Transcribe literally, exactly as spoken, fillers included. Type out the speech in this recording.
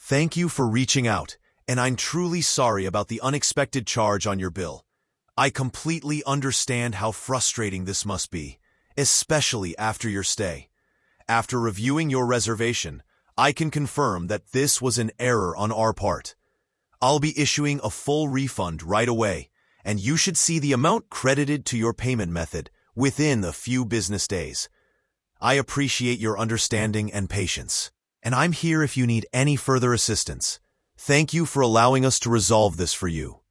Thank you for reaching out, and I'm truly sorry about the unexpected charge on your bill. I completely understand how frustrating this must be, especially after your stay. After reviewing your reservation, I can confirm that this was an error on our part. I'll be issuing a full refund right away, and you should see the amount credited to your payment method within a few business days. I appreciate your understanding and patience, and I'm here if you need any further assistance. Thank you for allowing us to resolve this for you.